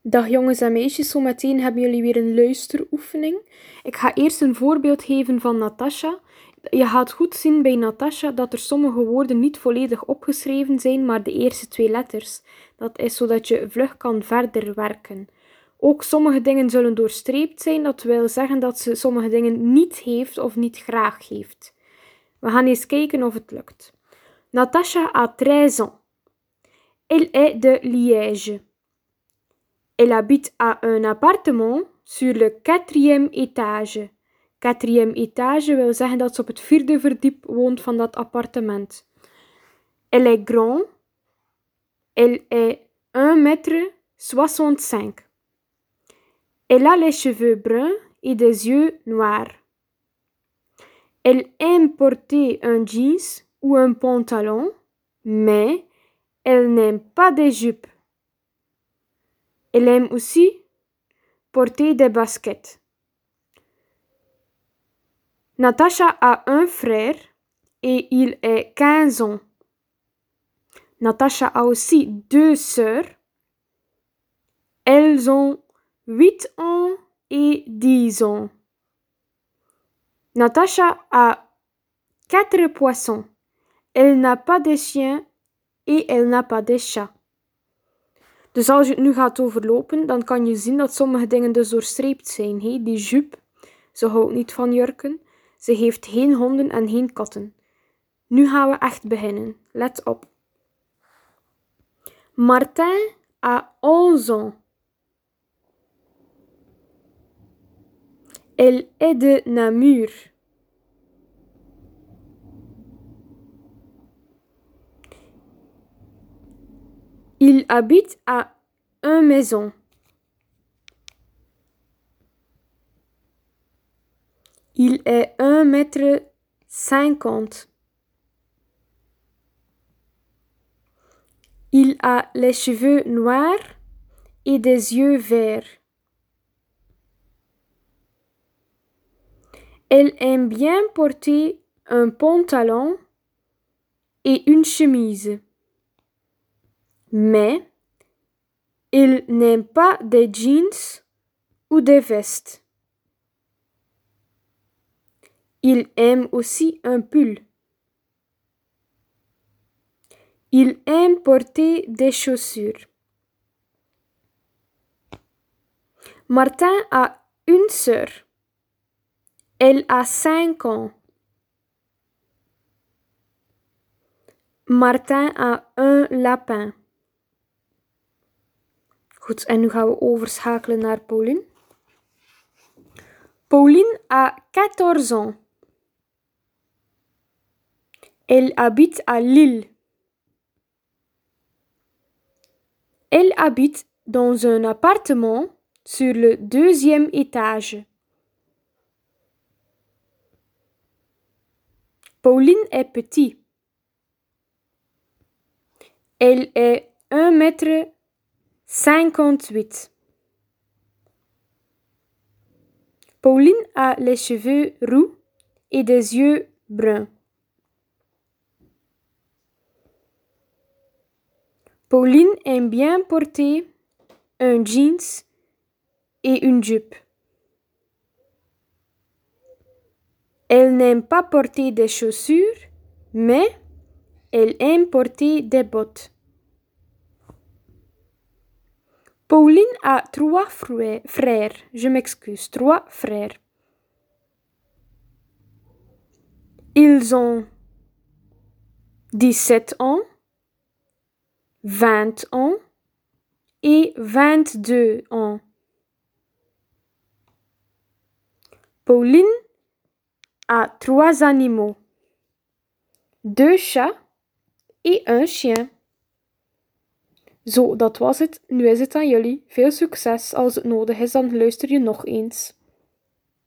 Dag jongens en meisjes, zometeen hebben jullie weer een luisteroefening. Ik ga eerst een voorbeeld geven van Natasha. Je gaat goed zien bij Natasha dat er sommige woorden niet volledig opgeschreven zijn, maar de eerste 2 letters. Dat is zodat je vlug kan verder werken. Ook sommige dingen zullen doorstreept zijn, dat wil zeggen dat ze sommige dingen niet heeft of niet graag heeft. We gaan eens kijken of het lukt. Natasha a 13 ans. Elle est de Liège. Elle habite à un appartement sur le 4e étage. 4e étage wil zeggen dat ze op het 4e verdiep woont van dat appartement. Elle est grande. Elle est 1,65 m. Elle a les cheveux bruns et des yeux noirs. Elle aime porter un jeans ou un pantalon, mais elle n'aime pas des jupes. Elle aime aussi porter des baskets. Natasha a un frère et il est 15 ans. Natasha a aussi 2 sœurs. Elles ont 8 ans et 10 ans. Natasha a 4 poissons. Elle n'a pas de chien et elle n'a pas de chat. Dus als je het nu gaat overlopen, dan kan je zien dat sommige dingen dus doorstreept zijn. Die jupe, ze houdt niet van jurken. Ze heeft geen honden en geen katten. Nu gaan we echt beginnen. Let op. Martin a 11 ans. Elle est de Namur. Il habite à une maison. Il est 1,50 m. Il a les cheveux noirs et des yeux verts. Elle aime bien porter un pantalon et une chemise. Mais il n'aime pas des jeans ou des vestes. Il aime aussi un pull. Il aime porter des chaussures. Martin a une sœur. Elle a 5 ans. Martin a un lapin. Goed, en nu gaan we overschakelen naar Pauline. Pauline a 14 ans. Elle habite à Lille. Elle habite dans un appartement sur le 2e étage. Pauline est petite. Elle est 1,58 m. Pauline a les cheveux roux et des yeux bruns. Pauline aime bien porter un jeans et une jupe. Elle n'aime pas porter des chaussures, mais elle aime porter des bottes. Pauline a 3 frères. Je m'excuse, 3 frères. Ils ont 17 ans, 20 ans et 22 ans. Pauline a 3 animaux, 2 chats et un chien. Zo, dat was het. Nu is het aan jullie. Veel succes. Als het nodig is, dan luister je nog eens.